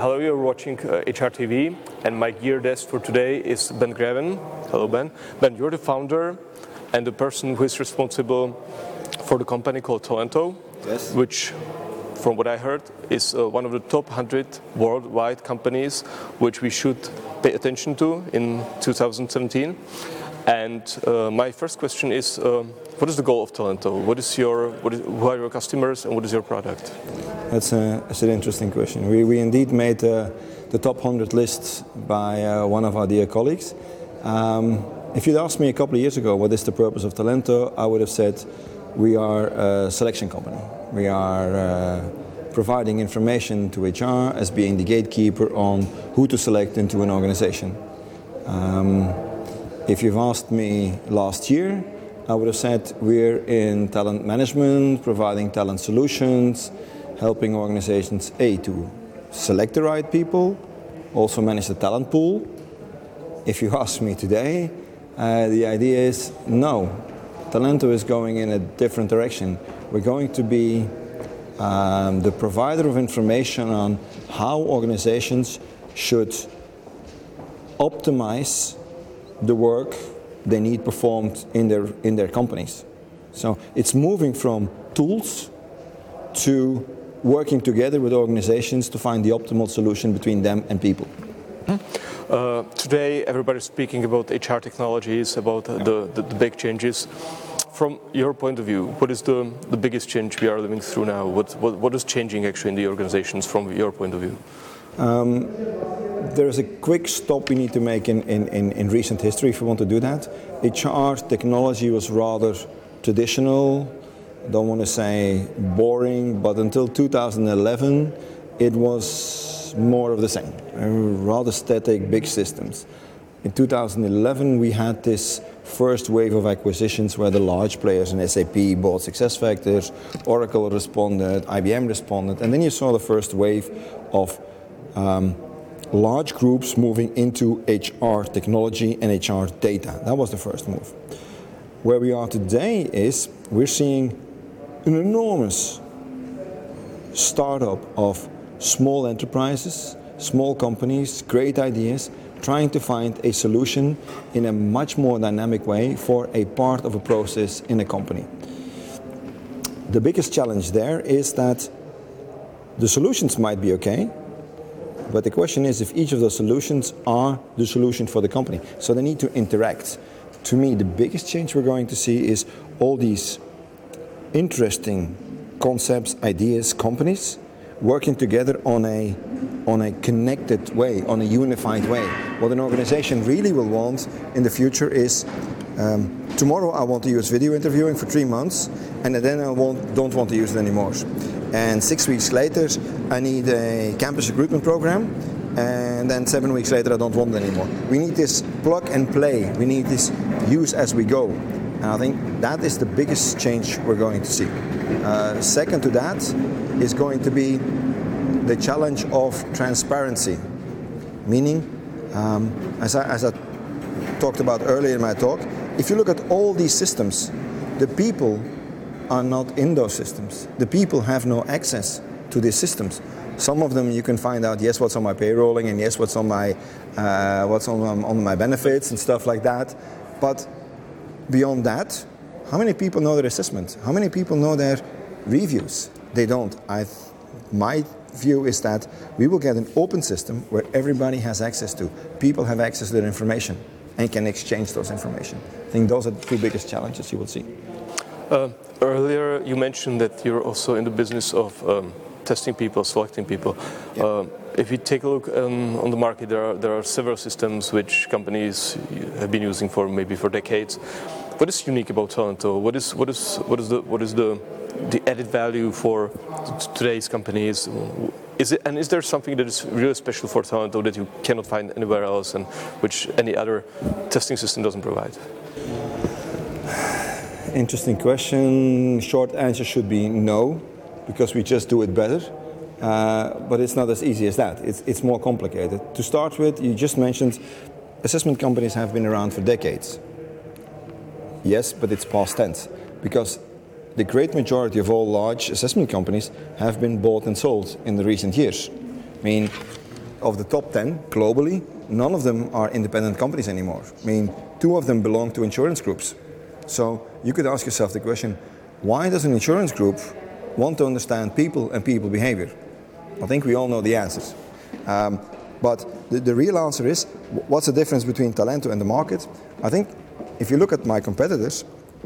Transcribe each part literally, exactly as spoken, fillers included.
hello, you're watching uh, H R T V, and my gear guest for today is Ben Greven. Hello, Ben. Ben, you're the founder and the person who is responsible for the company called Talento, yes. which, from what I heard, is uh, one of the top one hundred worldwide companies which we should pay attention to in two thousand seventeen. And uh, my first question is, uh, what is the goal of Talento? What is your, what is, who are your customers and what is your product? That's, a, that's an interesting question. We, we indeed made uh, the top one hundred list by uh, one of our dear colleagues. Um, if you'd asked me a couple of years ago what is the purpose of Talento, I would have said we are a selection company. We are uh, providing information to H R as being the gatekeeper on who to select into an organization. Um, If you've asked me last year, I would have said we're in talent management, providing talent solutions, helping organizations A, to select the right people, also manage the talent pool. If you ask me today, uh, the idea is no, Talento is going in a different direction. We're going to be um, the provider of information on how organizations should optimize the work they need performed in their in their companies. So it's moving from tools to working together with organizations to find the optimal solution between them and people. Uh, today everybody's speaking about H R technologies, about uh, the, the, the big changes. From your point of view, what is the, the biggest change we are living through now? What, what, what is changing actually in the organizations from your point of view? Um, There is a quick stop we need to make in, in, in, in recent history if we want to do that. H R technology was rather traditional, don't want to say boring, but until two thousand eleven it was more of the same, rather static, big systems. In two thousand eleven we had this first wave of acquisitions where the large players in S A P bought SuccessFactors, Oracle responded, I B M responded, and then you saw the first wave of um, large groups moving into H R technology and H R data. That was the first move. Where we are today is we're seeing an enormous startup of small enterprises, small companies, great ideas, trying to find a solution in a much more dynamic way for a part of a process in a company. The biggest challenge there is that the solutions might be okay, but the question is if each of those solutions are the solution for the company. So they need to interact. To me, the biggest change we're going to see is all these interesting concepts, ideas, companies working together on a, on a connected way, on a unified way. What an organization really will want in the future is um, tomorrow I want to use video interviewing for three months and then I won't, don't want to use it anymore. And six weeks later, I need a campus recruitment program, and then seven weeks later, I don't want it anymore. We need this plug and play. We need this use as we go. And I think that is the biggest change we're going to see. Uh, second to that is going to be the challenge of transparency, meaning, um, as, I, as I talked about earlier in my talk, if you look at all these systems, the people are not in those systems. The people have no access to these systems. Some of them you can find out, yes, what's on my payrolling, and yes, what's on my uh, what's on, um, on my benefits and stuff like that. But beyond that, how many people know their assessment? How many people know their reviews? They don't. I, my view is that we will get an open system where everybody has access to. People have access to their information and can exchange those information. I think those are the two biggest challenges you will see. Uh, earlier you mentioned that you're also in the business of um, testing people, selecting people. Yeah. Uh, if you take a look um, on the market, there are, there are several systems which companies have been using for maybe for decades. What is unique about Talento? What is what is what is the what is the the added value for today's companies? Is it, and is there something that is really special for Talento that you cannot find anywhere else, and which any other testing system doesn't provide? Interesting question. Short answer should be no, because we just do it better. Uh, but it's not as easy as that. It's, it's more complicated. To start with, you just mentioned assessment companies have been around for decades. Yes, but it's past tense, because the great majority of all large assessment companies have been bought and sold in the recent years. I mean, of the top ten globally, none of them are independent companies anymore. I mean, two of them belong to insurance groups. So you could ask yourself the question, why does an insurance group want to understand people and people behavior? I think we all know the answers. Um, but the, the real answer is, what's the difference between Talento and the market? I think if you look at my competitors,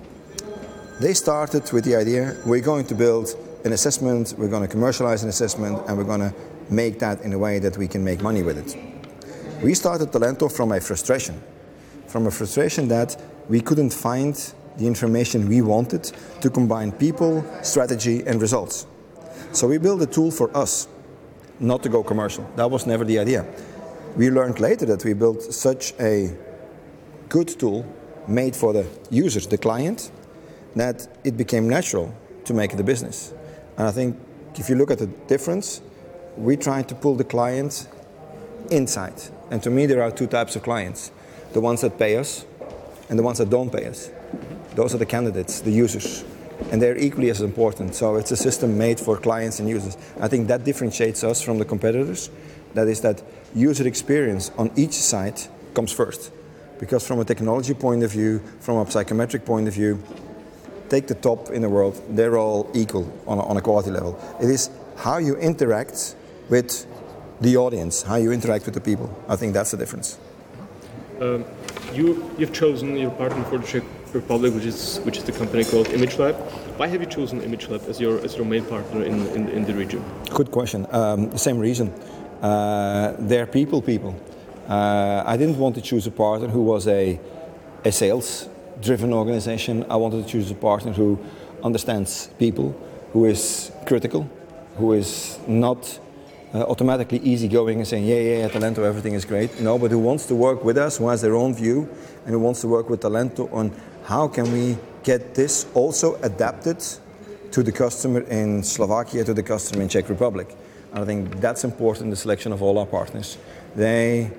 they started with the idea, we're going to build an assessment, we're going to commercialize an assessment, and we're going to make that in a way that we can make money with it. We started Talento from a frustration, from a frustration that we couldn't find the information we wanted to combine people, strategy, and results. So we built a tool for us, not to go commercial. That was never the idea. We learned later that we built such a good tool made for the users, the client, that it became natural to make it a business. And I think if you look at the difference, we try to pull the client inside. And to me, there are two types of clients. The ones that pay us and the ones that don't pay us. Those are the candidates, the users. And they're equally as important. So it's a system made for clients and users. I think that differentiates us from the competitors. That is that user experience on each side comes first. Because from a technology point of view, from a psychometric point of view, take the top in the world, they're all equal on a, on a quality level. It is how you interact with the audience, how you interact with the people. I think that's the difference. Um, you, you've chosen your partner for the Czech Republic, which is which is the company called ImageLab. Why have you chosen ImageLab as your as your main partner in in, in the region? Good question. Um, the same reason. Uh, they're people people. Uh, I didn't want to choose a partner who was a a sales-driven organization. I wanted to choose a partner who understands people, who is critical, who is not Uh, automatically easygoing and saying, yeah, yeah, at Talento everything is great. No, but who wants to work with us, who has their own view, and who wants to work with Talento on how can we get this also adapted to the customer in Slovakia, to the customer in Czech Republic. And I think that's important in the selection of all our partners. They,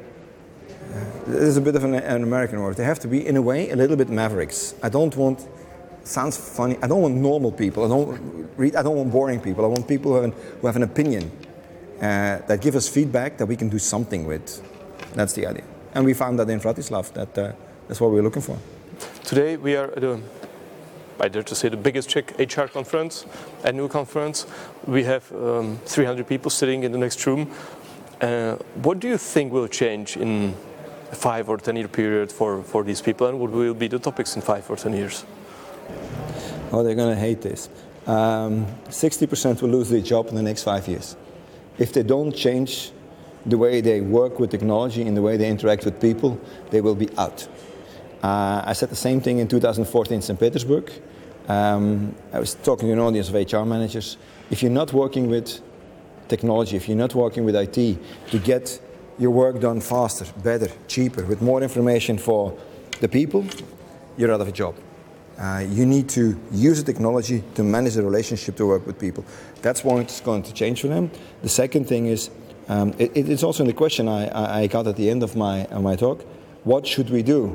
uh, there's a bit of an, an American word, they have to be, in a way, a little bit mavericks. I don't want, sounds funny, I don't want normal people, I don't, read, I don't want boring people, I want people who have an, who have an opinion. Uh, that give us feedback that we can do something with. That's the idea. And we found that in Vratislav, that uh, that's what we're looking for. Today we are at a, I dare to say, the biggest Czech H R conference, annual conference. We have um, three hundred people sitting in the next room. Uh, what do you think will change in a five or ten year period for, for these people, and what will be the topics in five or ten years? Oh, they're going to hate this. Um, sixty percent will lose their job in the next five years. If they don't change the way they work with technology and the way they interact with people, they will be out. Uh, I said the same thing in two thousand fourteen in Saint Petersburg. Um, I was talking to an audience of H R managers. If you're not working with technology, if you're not working with I T to get your work done faster, better, cheaper, with more information for the people, you're out of a job. Uh, you need to use the technology to manage the relationship, to work with people. That's what's going to change for them. The second thing is, um, it, it's also in the question I, I got at the end of my, of my talk, what should we do?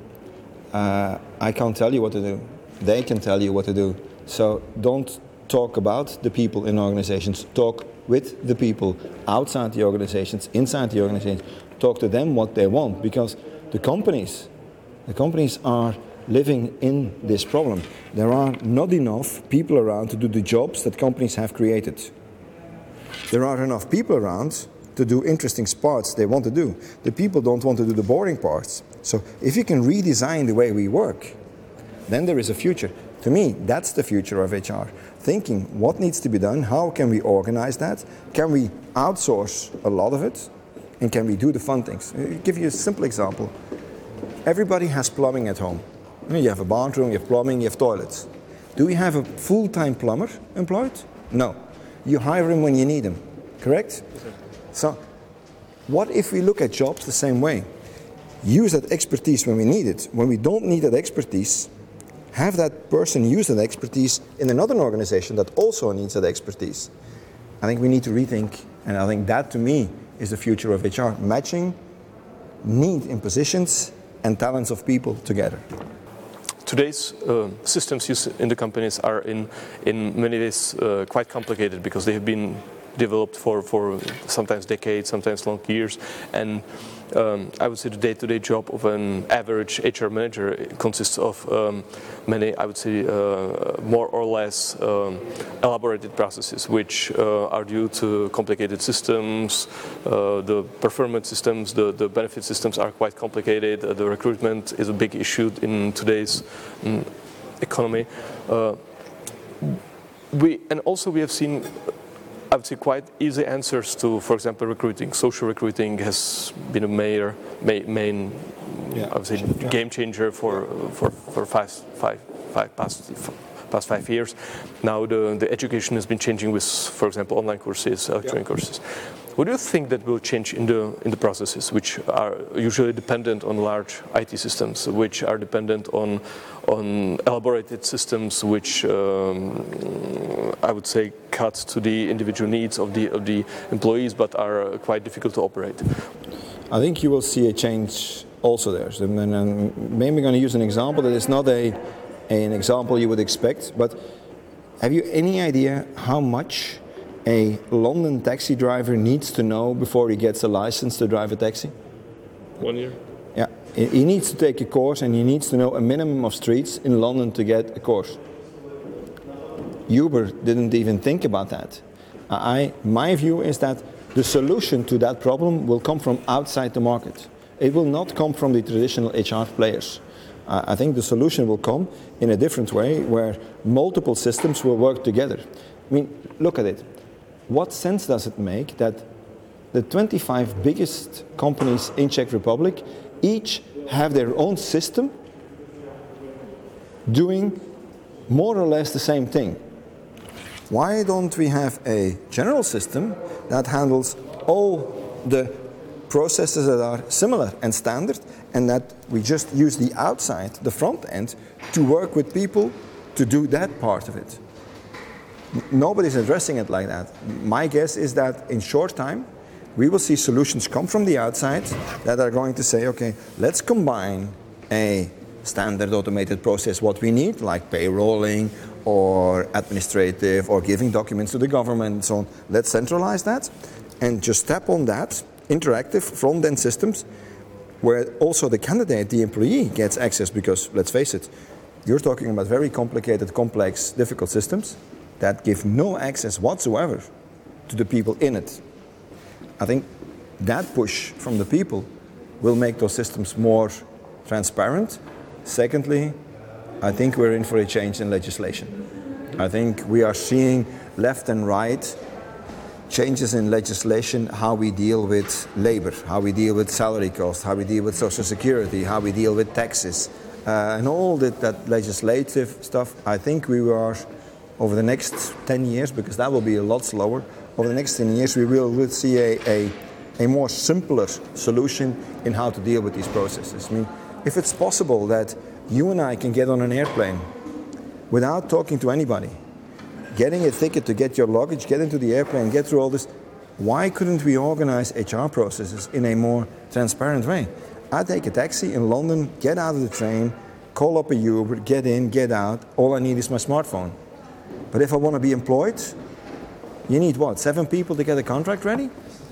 Uh, I can't tell you what to do. They can tell you what to do. So don't talk about the people in organizations. Talk with the people outside the organizations, inside the organizations. Talk to them what they want, because the companies, the companies are living in this problem. There are not enough people around to do the jobs that companies have created. There are enough people around to do interesting parts they want to do. The people don't want to do the boring parts. So if you can redesign the way we work, then there is a future. To me, that's the future of H R. Thinking what needs to be done, how can we organize that? Can we outsource a lot of it? And can we do the fun things? I'll give you a simple example. Everybody has plumbing at home. You have a bathroom, you have plumbing, you have toilets. Do we have a full-time plumber employed? No. You hire him when you need him, correct? Okay. So what if we look at jobs the same way? Use that expertise when we need it. When we don't need that expertise, have that person use that expertise in another organization that also needs that expertise. I think we need to rethink, and I think that to me is the future of H R, matching need in positions and talents of people together. Today's uh, systems used in the companies are in, in many ways uh, quite complicated because they have been developed for, for sometimes decades, sometimes long years. And um, I would say the day-to-day job of an average H R manager consists of um, many, I would say, uh, more or less um, elaborated processes, which uh, are due to complicated systems. Uh, the performance systems, the, the benefit systems are quite complicated. Uh, the recruitment is a big issue in today's um, economy. Uh, we and also we have seen, I would say, quite easy answers to, for example, recruiting. Social recruiting has been a major, ma main, yeah. I would say, yeah. game changer for for for five, five, five past past five years. Now the the education has been changing with, for example, online courses, electronic yeah. courses. What do you think that will change in the in the processes, which are usually dependent on large I T systems, which are dependent on on elaborated systems, which um, I would say cut to the individual needs of the of the employees, but are quite difficult to operate? I think you will see a change also there. So, and, and maybe I'm going to use an example that is not a an example you would expect, but have you any idea how much a London taxi driver needs to know before he gets a license to drive a taxi? One year. Yeah, he needs to take a course, and he needs to know a minimum of streets in London to get a course. Uber didn't even think about that. I, my view is that the solution to that problem will come from outside the market. It will not come from the traditional H R players. Uh, I think the solution will come in a different way, where multiple systems will work together. I mean, look at it. What sense does it make that the twenty-five biggest companies in Czech Republic each have their own system doing more or less the same thing? Why don't we have a general system that handles all the processes that are similar and standard, and that we just use the outside, the front end, to work with people to do that part of it? Nobody's addressing it like that. My guess is that in short time, we will see solutions come from the outside that are going to say, okay, let's combine a standard automated process, what we need, like payrolling or administrative or giving documents to the government and so on. Let's centralize that and just tap on that interactive front-end systems where also the candidate, the employee, gets access, because let's face it, you're talking about very complicated, complex, difficult systems that give no access whatsoever to the people in it. I think that push from the people will make those systems more transparent. Secondly, I think we're in for a change in legislation. I think we are seeing left and right changes in legislation, how we deal with labor, how we deal with salary costs, how we deal with social security, how we deal with taxes, uh, and all that, that legislative stuff. I think we are, over the next ten years, because that will be a lot slower, over the next ten years we will, will see a, a, a more simpler solution in how to deal with these processes. I mean, if it's possible that you and I can get on an airplane without talking to anybody, getting a ticket to get your luggage, get into the airplane, get through all this, why couldn't we organize H R processes in a more transparent way? I take a taxi in London, get out of the train, call up a Uber, get in, get out, all I need is my smartphone. But if I want to be employed, you need what, seven people to get a contract ready?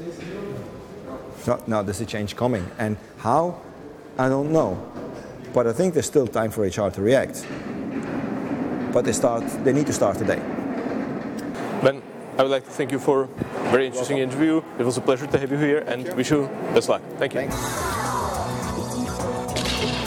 No, no, there's a change coming. And how? I don't know. But I think there's still time for H R to react. But they start. They need to start today. Ben, I would like to thank you for a very interesting interview. It was a pleasure to have you here, and wish you best luck. Thank you. Thanks.